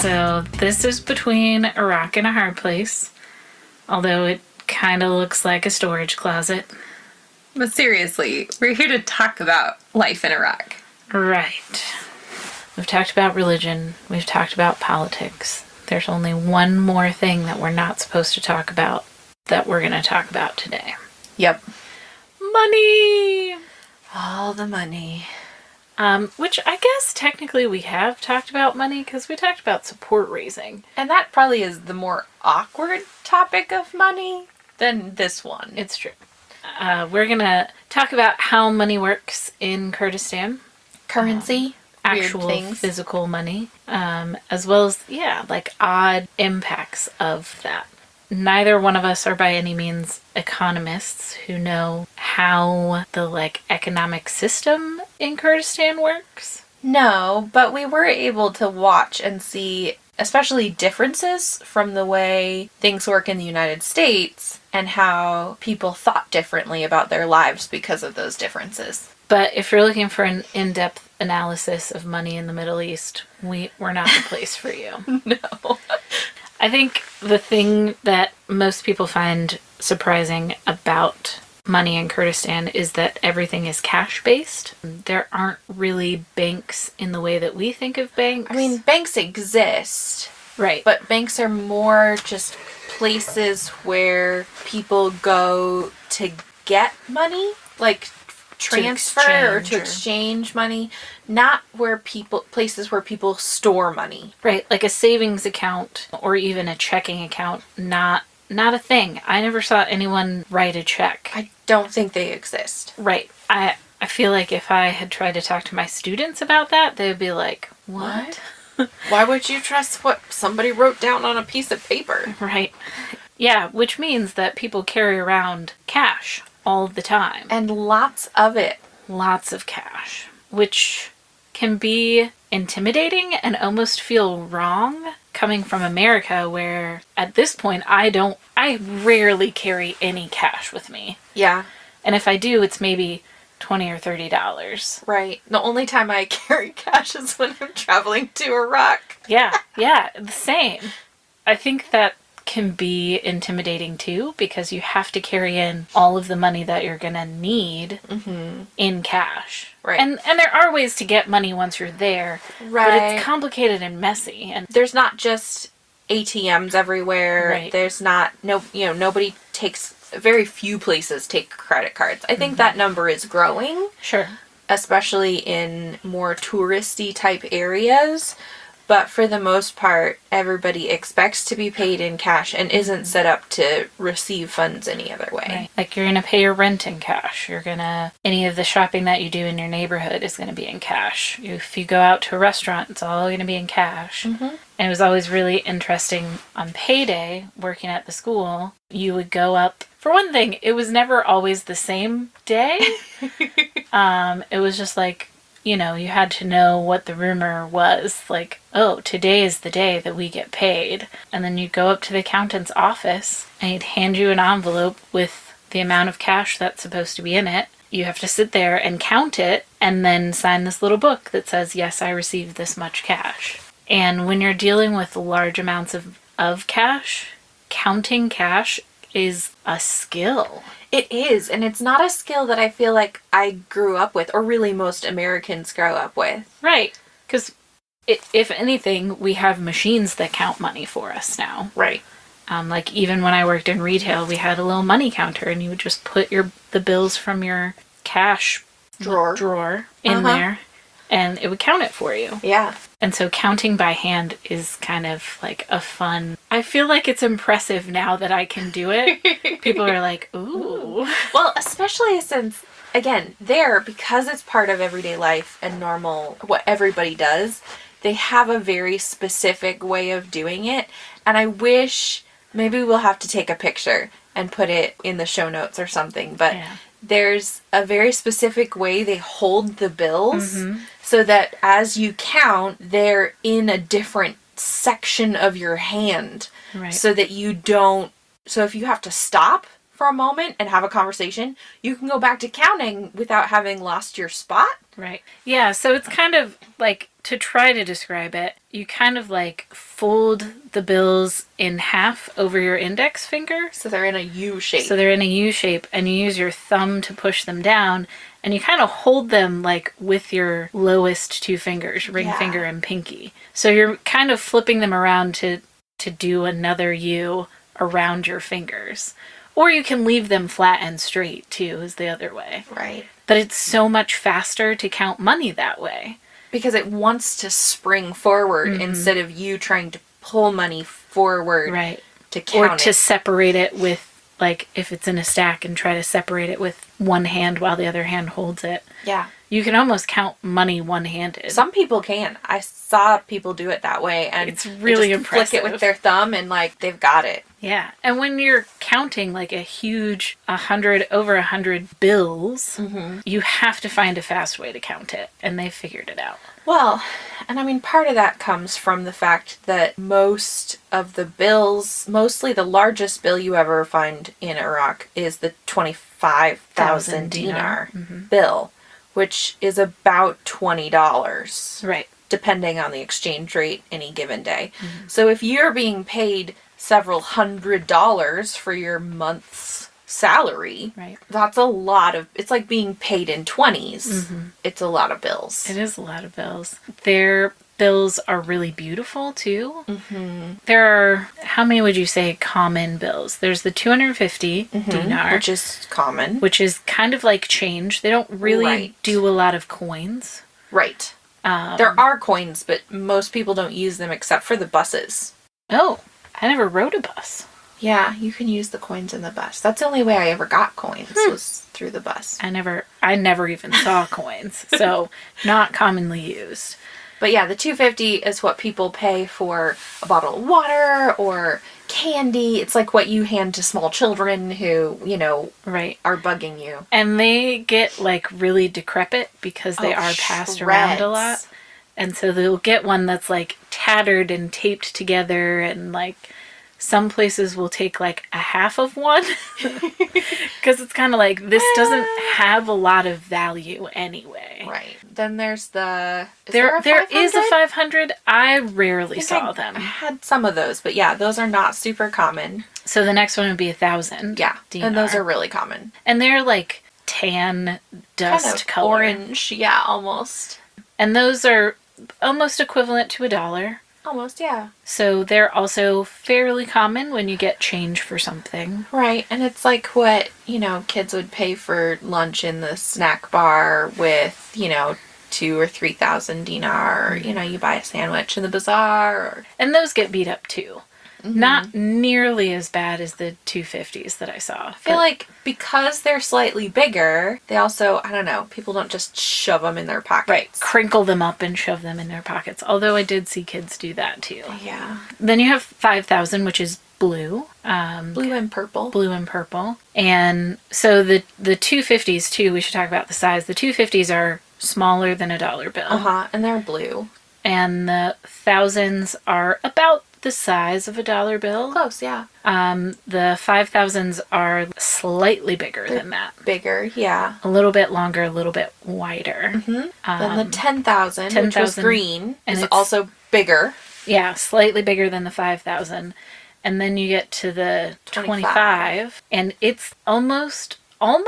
So this is between a rock and a hard place, although it kind of looks like a storage closet. But seriously, we're here to talk about life in Iraq. Right. We've talked about religion. We've talked about politics. There's only one more thing that we're not supposed to talk about that we're going to talk about today. Yep. Money! All the money. Which I guess technically we have talked about money because we talked about support raising. And that probably is the more awkward topic of money than this one. It's true. We're going to talk about how money works in Kurdistan. Currency. Actual physical money. As well as, like odd impacts of that. Neither one of us are by any means economists who know how the economic system in Kurdistan works. No, but we were able to watch and see especially differences from the way things work in the United States and how people thought differently about their lives because of those differences. But if you're looking for an in-depth analysis of money in the Middle East, we're not the place for you. No. I think the thing that most people find surprising about money in Kurdistan is that everything is cash-based. There aren't really banks in the way that we think of banks. I mean, banks exist. Right. But banks are more just places where people go to get money, like transfer or to exchange money, not places where people store money. Right, like a savings account or even a checking account, not a thing. I never saw anyone write a check. I don't think they exist. Right. I feel like if I had tried to talk to my students about that, they would be like, what? Why would you trust what somebody wrote down on a piece of paper? Right. Yeah, which means that people carry around cash all the time. And lots of it. Lots of cash, which can be intimidating and almost feel wrong coming from America, where at this point I rarely carry any cash with me. Yeah. And if I do, it's maybe $20 or $30. Right. The only time I carry cash is when I'm traveling to Iraq. Yeah, the same. I think that can be intimidating too, because you have to carry in all of the money that you're gonna need in cash. Right. And there are ways to get money once you're there. Right. But it's complicated and messy. And there's not just ATMs everywhere. Right. There's not nobody takes, very few places take credit cards. I think that number is growing. Sure. Especially in more touristy type areas. But for the most part, everybody expects to be paid in cash and isn't set up to receive funds any other way. Right. Like you're going to pay your rent in cash. Any of the shopping that you do in your neighborhood is going to be in cash. If you go out to a restaurant, it's all going to be in cash. And it was always really interesting on payday, working at the school, you would go up. For one thing, it was never always the same day. It was just like, you had to know what the rumor was. Like, oh, today is the day that we get paid. And then you'd go up to the accountant's office and he'd hand you an envelope with the amount of cash that's supposed to be in it. You have to sit there and count it and then sign this little book that says, yes, I received this much cash. And when you're dealing with large amounts of cash, counting cash is a skill. It is, and it's not a skill that I feel like I grew up with, or really most Americans grow up with. Right, because if anything, we have machines that count money for us now. Right. Like even when I worked in retail, we had a little money counter, and you would just put the bills from your cash drawer in there, and it would count it for you. Yeah. And so counting by hand is kind of like a fun... I feel like it's impressive now that I can do it. People are like, ooh. Well, especially since, again, because it's part of everyday life and normal, what everybody does, they have a very specific way of doing it. And I wish, maybe we'll have to take a picture and put it in the show notes or something, but... Yeah. There's a very specific way they hold the bills so that as you count, they're in a different section of your hand. Right. So that you don't... So if you have to stop for a moment and have a conversation, you can go back to counting without having lost your spot. Right. Yeah, so it's kind of like to try to describe it, you kind of like fold the bills in half over your index finger. So they're in a U shape. So they're in a U shape, and you use your thumb to push them down, and you kind of hold them like with your lowest two fingers, ring finger and pinky. So you're kind of flipping them around to do another U around your fingers. Or you can leave them flat and straight too, is the other way. Right. But it's so much faster to count money that way. Because it wants to spring forward instead of you trying to pull money forward to count or to separate it with, like, if it's in a stack and try to separate it with one hand while the other hand holds it. Yeah. You can almost count money one-handed. Some people can. I saw people do it that way, and it's really impressive. Flick it with their thumb, and like they've got it. Yeah, and when you're counting like a huge over 100 bills, you have to find a fast way to count it, and they figured it out. Well, and I mean, part of that comes from the fact that most of the bills, mostly the largest bill you ever find in Iraq is the 25,000 dinar bill, which is about $20. Right. Depending on the exchange rate any given day. So if you're being paid several $100s for your month's salary, that's a lot of, it's like being paid in 20s. It's a lot of bills. It is a lot of bills. Their bills are really beautiful too. There are, how many would you say common bills? There's the 250 dinar, which is common, which is kind of like change. They don't really do a lot of coins. Right. There are coins, but most people don't use them except for the buses. Oh, I never rode a bus. Yeah, you can use the coins in the bus. That's the only way I ever got coins was through the bus. I never even saw coins, so not commonly used. But yeah, the 250 is what people pay for a bottle of water or candy. It's like what you hand to small children who, are bugging you. And they get like really decrepit because they are passed around a lot. And so they'll get one that's like tattered and taped together, and like some places will take like a half of one because it's kind of like this doesn't have a lot of value anyway. Right. Then there's the... There is a 500. I rarely saw them. I had some of those, but yeah, those are not super common. So the next one would be 1,000. Yeah, dinar. And those are really common. And they're like tan dust kind of color. Orange, yeah, almost. And those are almost equivalent to $1. Almost, yeah. So they're also fairly common when you get change for something. Right, and it's like what, kids would pay for lunch in the snack bar with, 2,000 or 3,000 dinar, or, you buy a sandwich in the bazaar. And those get beat up too. Not nearly as bad as the 250s that I saw. I feel like because they're slightly bigger, they also, I don't know, people don't just shove them in their pockets. Right, crinkle them up and shove them in their pockets. Although I did see kids do that too. Yeah. Then you have 5,000, which is blue. Blue and purple. Blue and purple. And so the 250s too, we should talk about the size. The 250s are smaller than a dollar bill. And they're blue. And the thousands are about the size of a dollar bill. Close, yeah. The 5,000s are slightly bigger than that. Bigger, yeah. A little bit longer, a little bit wider. Then the 10,000, which was green, and is it's also bigger. Yeah, slightly bigger than the 5,000. And then you get to the 25, and it's almost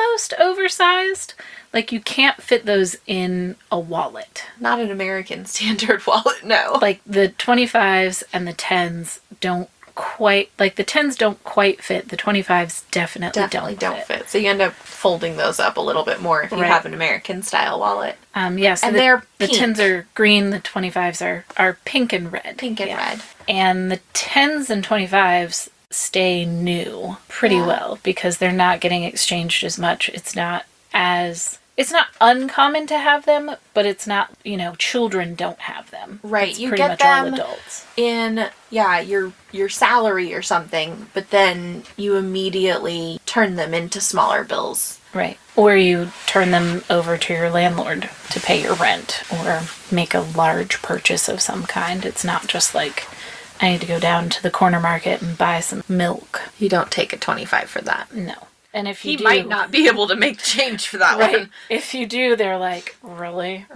oversized. Like, you can't fit those in a wallet. Not an American standard wallet, no. Like, the 25s and the 10s don't quite, like, the 10s don't quite fit. The 25s definitely don't fit. So you end up folding those up a little bit more if you have an American style wallet. Yeah, so and they're pink. The 10s are green, the 25s are pink and red. Pink and red. And the 10s and 25s stay new pretty well because they're not getting exchanged as much. It's not uncommon to have them, but it's not, children don't have them. Right. It's you pretty get much them all adults. In, your salary or something, but then you immediately turn them into smaller bills. Right. Or you turn them over to your landlord to pay your rent or make a large purchase of some kind. It's not just like, I need to go down to the corner market and buy some milk. You don't take a 25 for that. No. And if you might not be able to make change for that one. If you do, they're like, really?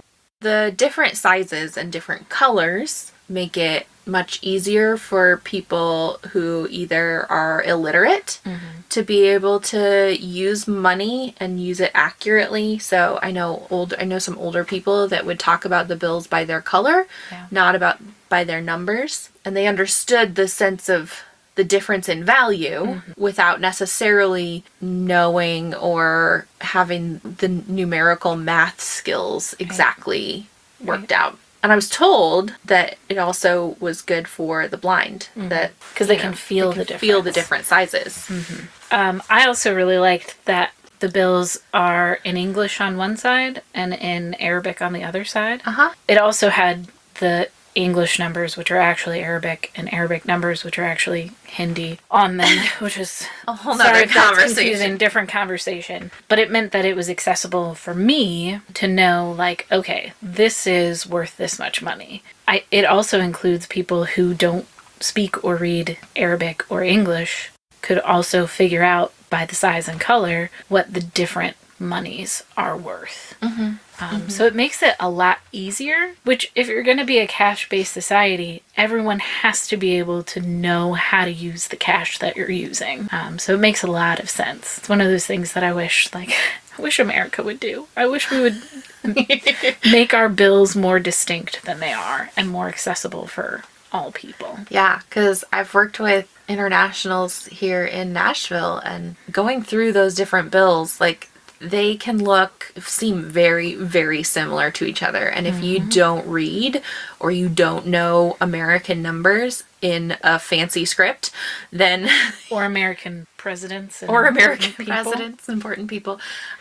the different sizes and different colors make it much easier for people who either are illiterate to be able to use money and use it accurately. So I know some older people that would talk about the bills by their color, not about by their numbers, and they understood the sense of the difference in value without necessarily knowing or having the numerical math skills exactly worked out. And I was told that it also was good for the blind, that because they can feel the difference. Feel the different sizes. I also really liked that the bills are in English on one side and in Arabic on the other side. It also had the English numbers, which are actually Arabic, and Arabic numbers, which are actually Hindi, on them, which is a whole nother conversation. Different conversation. But it meant that it was accessible for me to know, like, okay, this is worth this much money. It also includes people who don't speak or read Arabic or English could also figure out by the size and color what the different monies are worth. So it makes it a lot easier, which if you're going to be a cash-based society, everyone has to be able to know how to use the cash that you're using. So it makes a lot of sense. It's one of those things that I wish America would do. I wish we would make our bills more distinct than they are and more accessible for all people. Yeah, because I've worked with internationals here in Nashville, and going through those different bills, like, they can seem very, very similar to each other. And if you don't read or you don't know American numbers in a fancy script, then... Or American presidents. Important people.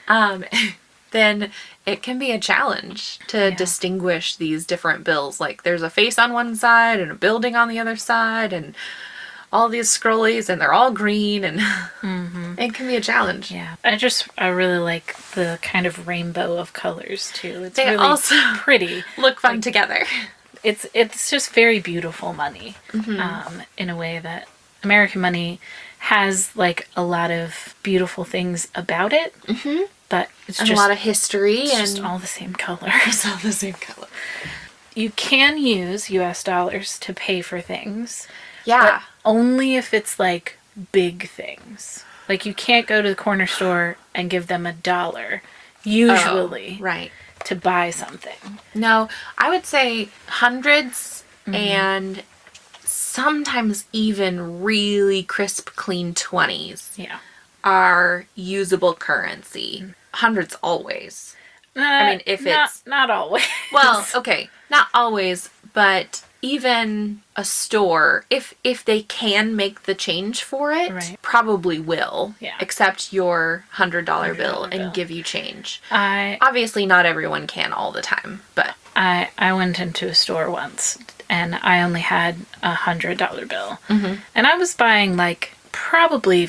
Then it can be a challenge to distinguish these different bills. Like, there's a face on one side and a building on the other side and all these scrollies, and they're all green, and it can be a challenge. Yeah. I really like the kind of rainbow of colors, too. It's they really also pretty. Look fun together. It's just very beautiful money, in a way that American money has, like, a lot of beautiful things about it, but it's and just a lot of history, it's and just all the same color. It's all the same color. You can use US dollars to pay for things. Yeah. But only if it's, like, big things. Like, you can't go to the corner store and give them $1, usually, right, to buy something. No, I would say hundreds and sometimes even really crisp, clean 20s are usable currency. Hundreds always. I mean, if it's... Not always. Well, okay, not always, but... Even a store, if they can make the change for it, probably will accept your $100 bill and give you change. Obviously, not everyone can all the time, but... I went into a store once, and I only had $100 bill. And I was buying, like, probably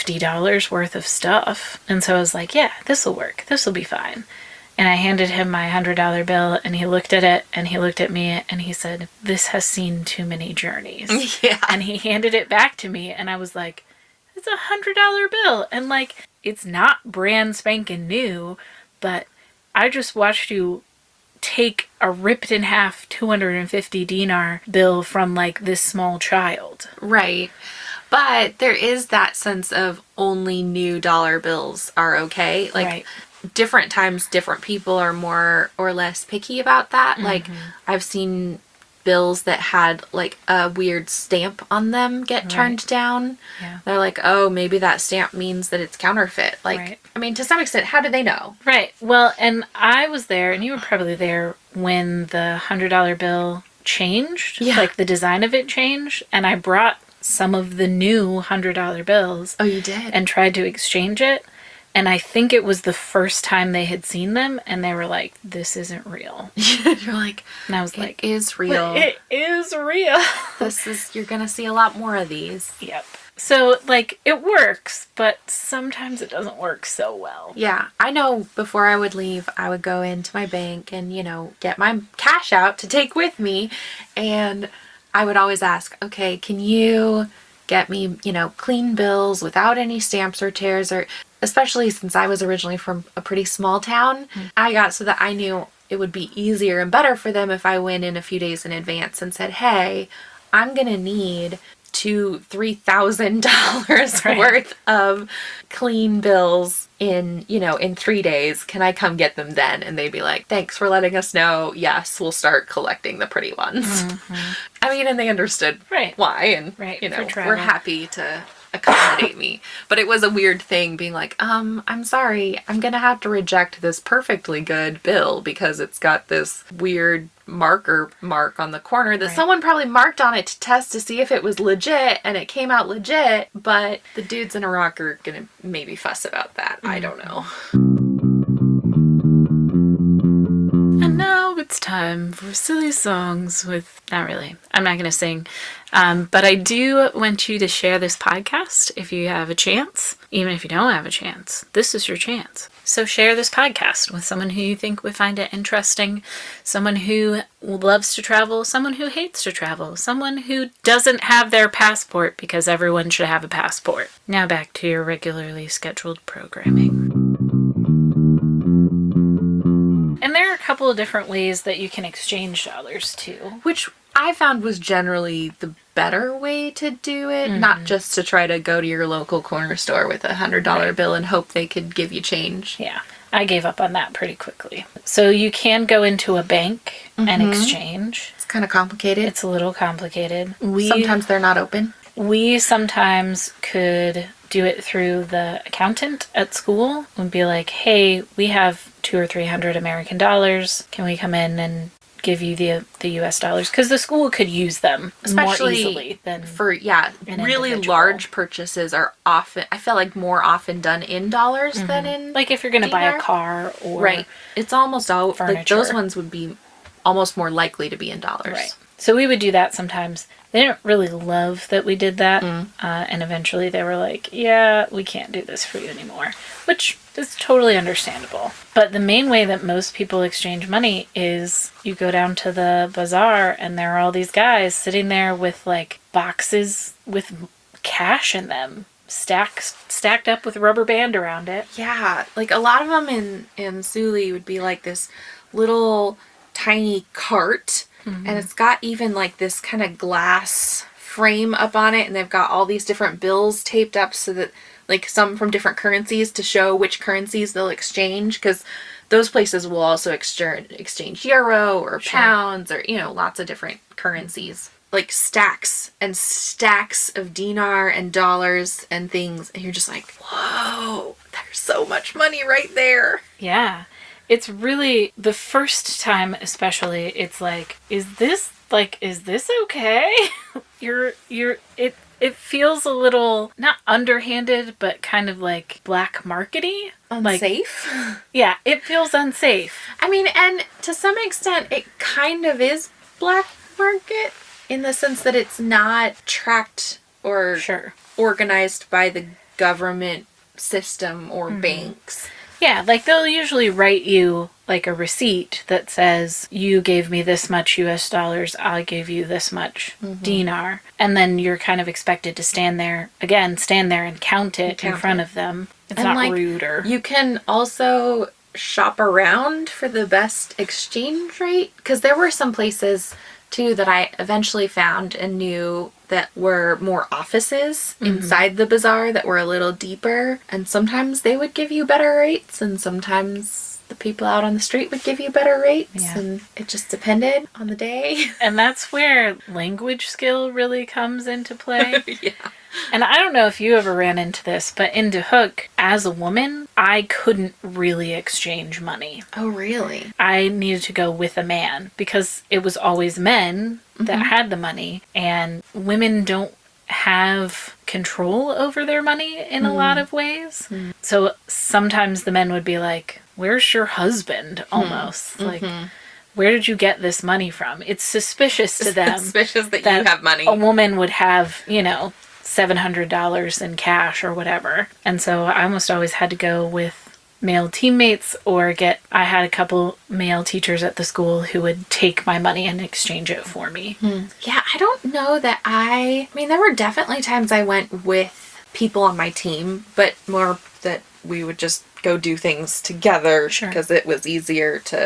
$50 worth of stuff. And so I was like, yeah, this will work. This will be fine. And I handed him my $100 bill, and he looked at it, and he looked at me, and he said, "This has seen too many journeys." Yeah. And he handed it back to me, and I was like, it's a $100 bill. And, like, it's not brand spanking new, but I just watched you take a ripped in half 250 dinar bill from, like, this small child. Right. But there is that sense of only new dollar bills are okay. Like, different times, different people are more or less picky about that. Like, I've seen bills that had, like, a weird stamp on them get turned down. Yeah. They're like, oh, maybe that stamp means that it's counterfeit. Like, I mean, to some extent, how do they know? Right. Well, and I was there, and you were probably there when the $100 bill changed. Yeah. Like, the design of it changed, and I brought some of the new $100 bills. Oh, you did? And tried to exchange it. And I think it was the first time they had seen them, and they were like, this isn't real. You're like, and I was like, it is real. It is real. You're going to see a lot more of these. Yep. So, like, it works, but sometimes it doesn't work so well. Yeah. I know before I would leave, I would go into my bank and, get my cash out to take with me. And I would always ask, okay, can you get me, clean bills without any stamps or tears, or... Especially since I was originally from a pretty small town, I got so that I knew it would be easier and better for them if I went in a few days in advance and said, hey, I'm going to need $2,000-$3,000 Right. worth of clean bills in 3 days. Can I come get them then? And they'd be like, thanks for letting us know. Yes, we'll start collecting the pretty ones. I mean, and they understood Right. why, and Right, you for know, travel. we're happy to accommodate me. But it was a weird thing being like, I'm sorry, I'm gonna have to reject this perfectly good bill because it's got this weird mark on the corner that Right. someone probably marked on it to test to see if it was legit, and it came out legit, but the dudes in Iraq are gonna maybe fuss about that. I don't know. And now it's time for silly songs with, not really, I'm not going to sing. But I do want you to share this podcast if you have a chance. Even if you don't have a chance, this is your chance. So share this podcast with someone who you think would find it interesting, someone who loves to travel, someone who hates to travel, someone who doesn't have their passport because everyone should have a passport. Now back to your regularly scheduled programming. And there are a couple of different ways that you can exchange dollars too. Which I found was generally the better way to do it, not just to try to go to your local corner store with $100 bill and hope they could give you change. Yeah, I gave up on that pretty quickly. So you can go into a bank and exchange. It's kind of complicated. It's a little complicated. Sometimes they're not open. We sometimes could do it through the accountant at school and be like, hey, we have $200 or $300 American dollars. Can we come in and give you the US dollars? Because the school could use them Especially more easily than for an really individual. large purchases are often, I feel like, more often done in dollars than in like if you're going to buy a dinar. car or Right. It's almost all like furniture. those ones would be almost more likely to be in dollars. Right. So we would do that sometimes. They didn't really love that we did that. And eventually they were like, yeah, we can't do this for you anymore. Which is totally understandable. But the main way that most people exchange money is you go down to the bazaar and there are all these guys sitting there with like boxes with cash in them. Stacked up with rubber band around it. Yeah, like a lot of them in Suli would be like this little tiny cart, and it's got even like this kind of glass frame up on it, and they've got all these different bills taped up so that like some from different currencies to show which currencies they'll exchange, because those places will also exchange euro or pounds or lots of different currencies. Like stacks and stacks of dinar and dollars and things, and you're just like, whoa, there's so much money right there. Yeah. It's really, the first time especially, it's like, is this okay? It feels a little, not underhanded, but kind of like black markety. Unsafe? Yeah, it feels unsafe. I mean, and to some extent, it kind of is black market in the sense that it's not tracked or Sure. organized by the government system or banks. Yeah, like they'll usually write you like a receipt that says, you gave me this much US dollars, I gave you this much dinar. And then you're kind of expected to stand there and count it in front of them. It's And, not like, rude or... You can also shop around for the best exchange rate, because there were some places too that I eventually found and knew that were more offices inside the bazaar that were a little deeper, and sometimes they would give you better rates and sometimes the people out on the street would give you better rates, and it just depended on the day. And that's where language skill really comes into play. Yeah. And I don't know if you ever ran into this, but in Duhok, as a woman, I couldn't really exchange money. Oh, really? I needed to go with a man because it was always men that had the money, and women don't have control over their money in a lot of ways. So sometimes the men would be like, where's your husband? Almost like, where did you get this money from? It's suspicious to them. Suspicious that you have money. A woman would have, $700 in cash or whatever. And so I almost always had to go with male teammates or I had a couple male teachers at the school who would take my money and exchange it for me. Yeah, I don't know that I mean, there were definitely times I went with people on my team, but more that we would just go do things together Sure. because it was easier to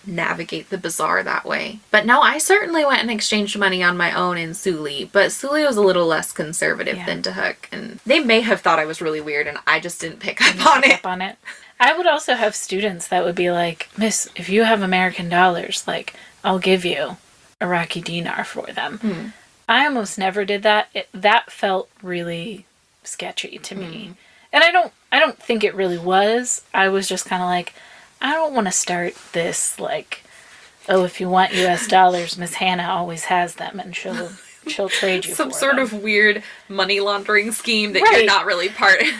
navigate the bazaar that way. But no, I certainly went and exchanged money on my own in Sully, but Sully was a little less conservative than Tehook, and they may have thought I was really weird and I just didn't pick up on it. I would also have students that would be like, Miss, if you have American dollars, like, I'll give you Iraqi dinar for them. I almost never did that. That felt really sketchy to me. And I don't think it really was. I was just kind of like, I don't want to start this, like, oh, if you want US dollars, Miss Hannah always has them and she'll trade you some for sort them. Of weird money laundering scheme that you're not really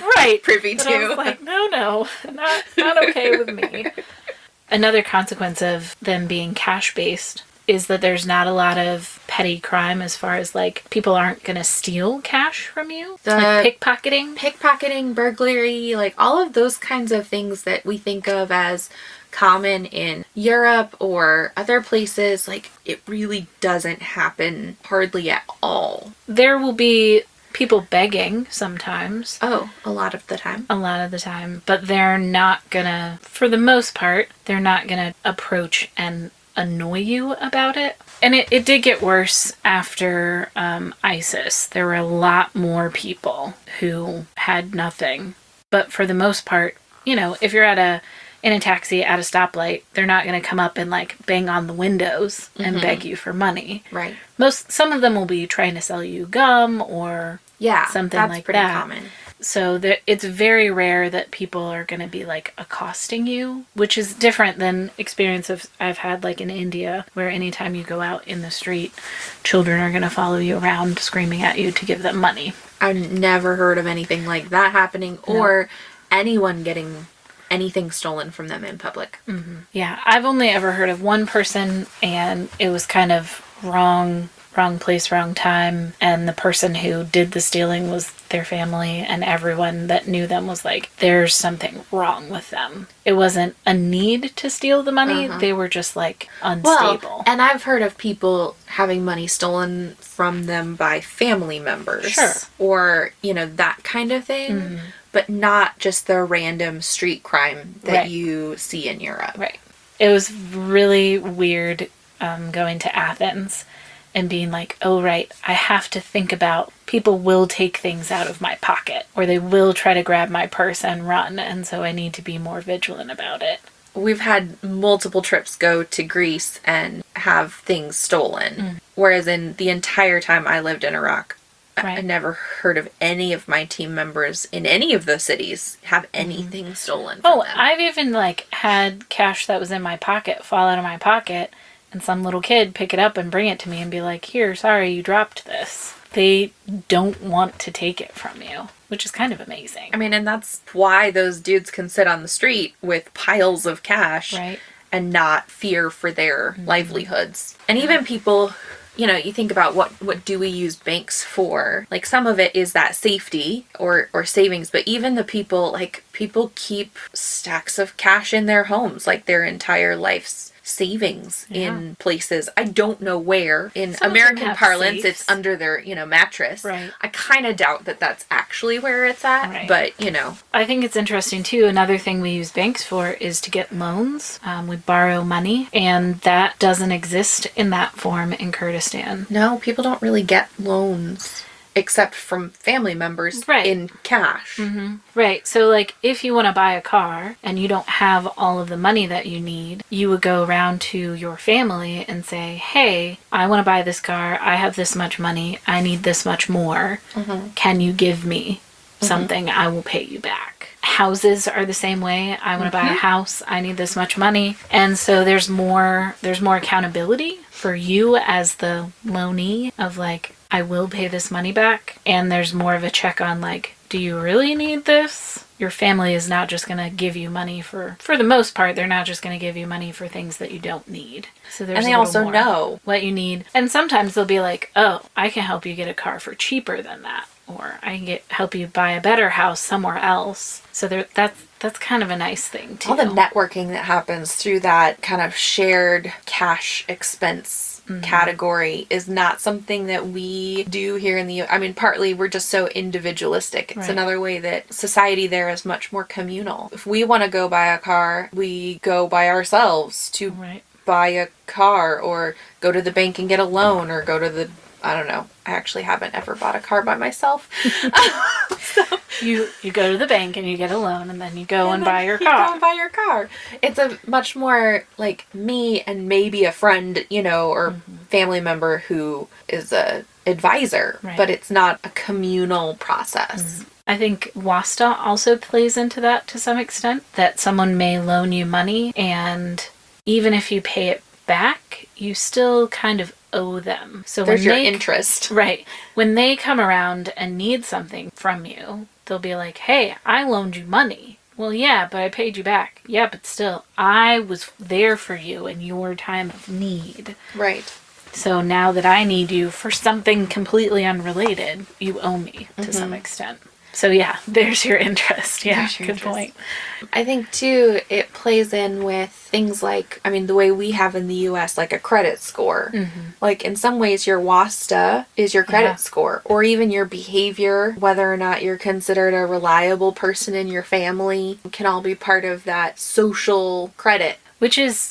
privy but to. I was like, no, not okay with me. Another consequence of them being cash-based is that there's not a lot of petty crime as far as, like, people aren't going to steal cash from you. Like pickpocketing, burglary, like all of those kinds of things that we think of as common in Europe or other places, like, it really doesn't happen hardly at all. There will be people begging sometimes. Oh, a lot of the time. But they're not gonna, for the most part, they're not gonna approach and annoy you about it. And it did get worse after ISIS. There were a lot more people who had nothing. But for the most part, you know, if you're in a taxi at a stoplight, they're not going to come up and, like, bang on the windows and beg you for money. Right. Some of them will be trying to sell you gum or something like that. That's pretty common. So it's very rare that people are going to be, like, accosting you, which is different than experiences I've had, like, in India, where anytime you go out in the street, children are going to follow you around screaming at you to give them money. I've never heard of anything like that happening or anyone getting anything stolen from them in public. Yeah, I've only ever heard of one person, and it was kind of wrong place, wrong time, and the person who did the stealing was their family, and everyone that knew them was like, there's something wrong with them. It wasn't a need to steal the money, they were just, like, unstable. Well, and I've heard of people having money stolen from them by family members. Sure. Or, you know, that kind of thing. But not just the random street crime that you see in Europe. Right. It was really weird going to Athens and being like, oh, right, I have to think about people will take things out of my pocket or they will try to grab my purse and run. And so I need to be more vigilant about it. We've had multiple trips go to Greece and have things stolen. Whereas in the entire time I lived in Iraq, I never heard of any of my team members in any of those cities have anything stolen from them. I've even, like, had cash that was in my pocket fall out of my pocket and some little kid pick it up and bring it to me and be like, here, sorry, you dropped this. They don't want to take it from you, which is kind of amazing. I mean, and that's why those dudes can sit on the street with piles of cash and not fear for their livelihoods. And even people, you know, you think about what do we use banks for? Like, some of it is that safety or savings, but even the people, like, people keep stacks of cash in their homes, like their entire life's savings in places. I don't know where. In Some American parlance, safes. it's under their, mattress. Right. I kind of doubt that that's actually where it's at, Right. but, I think it's interesting, too. Another thing we use banks for is to get loans. We borrow money, and that doesn't exist in that form in Kurdistan. No, people don't really get loans except from family members in cash. Right. So, like, if you want to buy a car and you don't have all of the money that you need, you would go around to your family and say, hey, I want to buy this car. I have this much money. I need this much more. Can you give me something? I will pay you back. Houses are the same way. I want to buy a house. I need this much money. And so there's more accountability for you as the loanee of, like, I will pay this money back. And there's more of a check on, like, do you really need this? Your family is not just going to give you money for the most part, they're not just going to give you money for things that you don't need. So there's and they also know what you need. And sometimes they'll be like, oh, I can help you get a car for cheaper than that. Or I can help you buy a better house somewhere else. So that's kind of a nice thing, too. All the networking that happens through that kind of shared cash expense category is not something that we do here in the U.S. I mean, partly we're just so individualistic. It's another way that society there is much more communal. If we want to go buy a car, we go by ourselves to buy a car or go to the bank and get a loan or go to the, I don't know. I actually haven't ever bought a car by myself. So, You go to the bank and you get a loan, and then you go and buy your you go car. and buy your car. It's a much more like me and maybe a friend, or family member who is a advisor, Right. but it's not a communal process. I think WASTA also plays into that to some extent, that someone may loan you money, and even if you pay it back, you still kind of owe them. So There's when your they interest. Right. When they come around and need something from you, they'll be like, hey, I loaned you money. Well, yeah, but I paid you back. Yeah, but still, I was there for you in your time of need. Right. So now that I need you for something completely unrelated, you owe me to some extent. So yeah, there's your interest. Yeah, There's your good interest. point. I think too, it plays in with things like, the way we have in the US, like a credit score. Like in some ways, your WASTA is your credit Yeah. score, or even your behavior, whether or not you're considered a reliable person in your family, can all be part of that social credit. Which is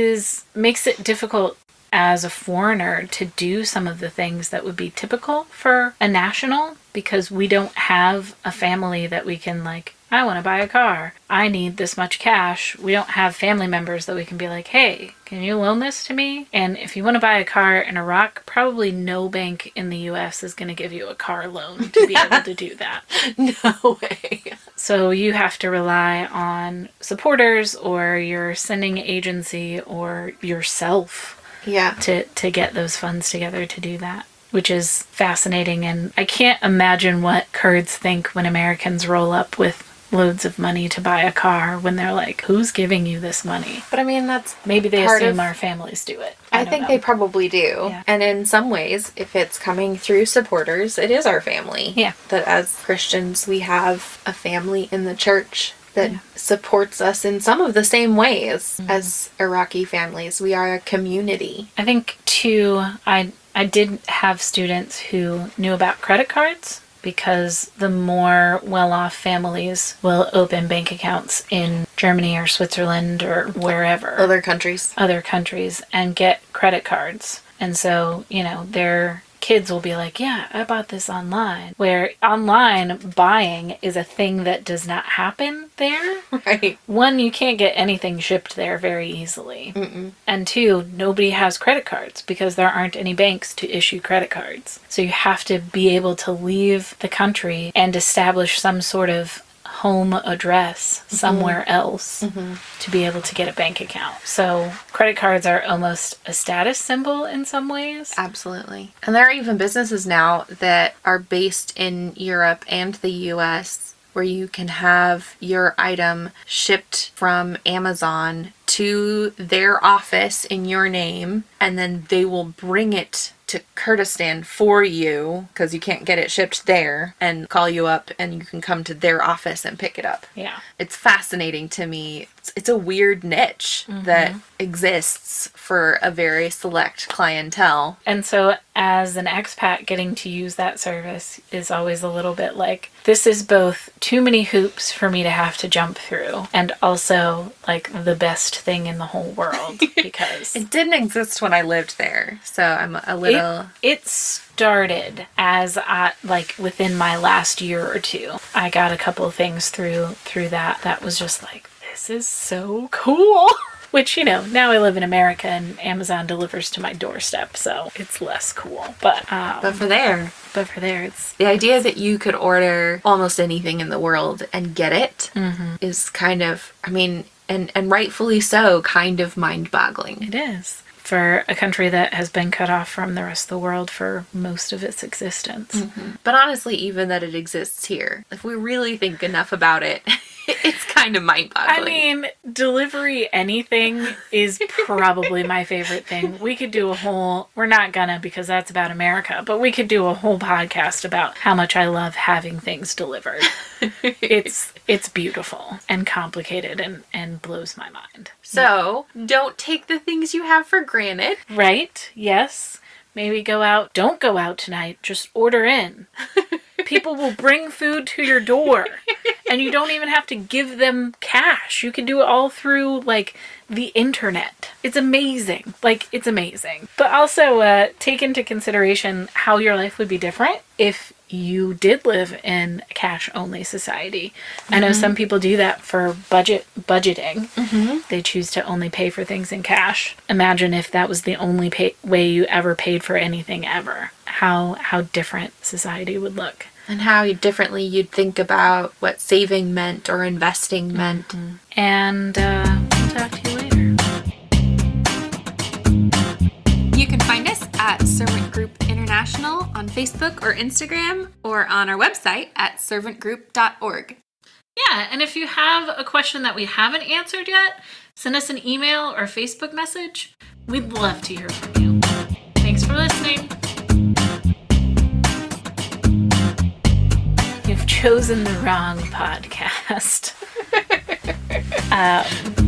makes it difficult as a foreigner to do some of the things that would be typical for a national, because we don't have a family that we can like, I want to buy a car. I need this much cash. We don't have family members that we can be like, hey, can you loan this to me? And if you want to buy a car in Iraq, probably no bank in the US is going to give you a car loan to be able to do that. No way. So you have to rely on supporters or your sending agency or yourself Yeah. to get those funds together to do that, which is fascinating. And I can't imagine what Kurds think when Americans roll up with loads of money to buy a car when they're like, who's giving you this money? But that's Maybe they part assume of- our families do it. I don't think know. they probably do. Yeah. And in some ways, if it's coming through supporters, it is our family. Yeah. That as Christians, we have a family in the church that supports us in some of the same ways as Iraqi families. We are a community. I think too, I did have students who knew about credit cards, because the more well-off families will open bank accounts in Germany or Switzerland or wherever. Other countries. Other countries and get credit cards. And so, their kids will be like, yeah, I bought this online. Where online buying is a thing that does not happen there. Right. One, you can't get anything shipped there very easily. And two, nobody has credit cards because there aren't any banks to issue credit cards. So you have to be able to leave the country and establish some sort of home address somewhere else to be able to get a bank account. So credit cards are almost a status symbol in some ways. Absolutely. And there are even businesses now that are based in Europe and the US where you can have your item shipped from Amazon to their office in your name, and then they will bring it to Kurdistan for you because you can't get it shipped there, and call you up and you can come to their office and pick it up. Yeah. It's fascinating to me. It's a weird niche that exists for a very select clientele. And so as an expat, getting to use that service is always a little bit like, this is both too many hoops for me to have to jump through and also like the best thing in the whole world, because It didn't exist when I lived there, so I'm a little... it started as within my last year or two. I got a couple of things through that was just like, this is so cool. Which, now I live in America and Amazon delivers to my doorstep, so it's less cool. But for there, it's the idea that you could order almost anything in the world and get it is kind of, and rightfully so, kind of mind-boggling. it is. For a country that has been cut off from the rest of the world for most of its existence. But honestly, even that it exists here, if we really think enough about it, it's kind of mind-boggling. Delivery anything is probably my favorite thing. We could do we're not gonna because that's about America, but we could do a whole podcast about how much I love having things delivered. It's beautiful and complicated and blows my mind. So, don't take the things you have for granted. Right? Yes. Maybe don't go out tonight, just order in. People will bring food to your door And you don't even have to give them cash. You can do it all through, like, the internet. It's amazing. Like, it's amazing. But also take into consideration how your life would be different if you did live in a cash-only society. I know some people do that for budgeting. They choose to only pay for things in cash. Imagine if that was the only way you ever paid for anything ever. How different society would look. And how differently you'd think about what saving meant or investing meant. And we'll talk to you later. You can find us at Servant Group International on Facebook or Instagram, or on our website at servantgroup.org. Yeah, and if you have a question that we haven't answered yet, send us an email or Facebook message. We'd love to hear from you. Thanks for listening. You've chosen the wrong podcast.